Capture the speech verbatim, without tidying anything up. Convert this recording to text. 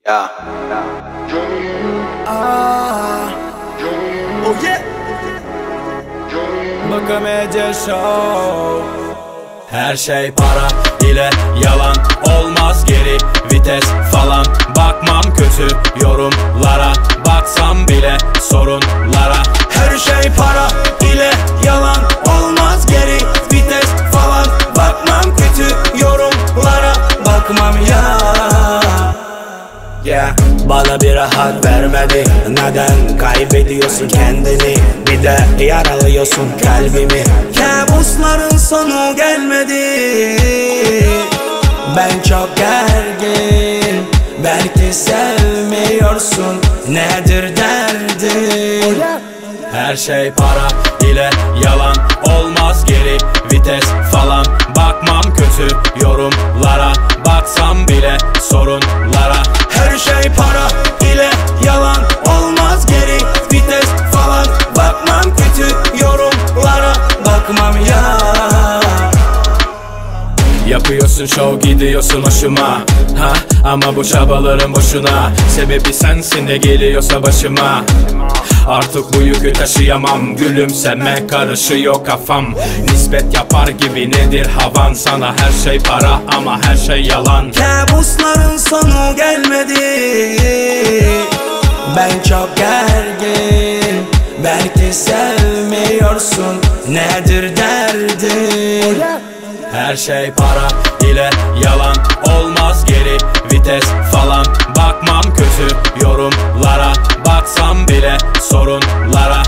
Yeah. Ah, oh yeah. Bakamece Show. Her şey para ile yalan, olmaz geri vites falan. Bakmam kötü yorumlara, baksam bile sorunlara. Her şey para ile yalan, olmaz geri vites falan. Bakmam kötü yorumlara, bakmam ya. Yeah. Bana bir rahat vermedi. Neden kaybediyorsun kendini? Bir de yaralıyorsun kalbimi. Kabusların sonu gelmedi. Ben çok gergin. Belki sevmiyorsun. Nedir derdin? Her şey para ile yalan, olmaz geri vites falan. Bakmam kötü yorumlara, baksam bile sorunlara. Her şey para ile yalan, olmaz geri vites falan. Bakmam kötü yorumlara, bakmam ya. Yapıyorsun şov, gidiyorsun hoşuma, ha? Ama bu çabaların boşuna. Sebebi sensin, ne geliyorsa başıma. Artık bu yükü taşıyamam. Gülümseme karışıyor kafam. Nispet yapar gibi nedir havan? Sana her şey para ama her şey yalan. Kabusların sonu gelmedi. Ben çok gergin. Belki sevmiyorsun. Nedir derdin? Her şey para ile yalan, olmaz geri vites falan. Bakmam kötü yorumlara, baksam bile sorunlara.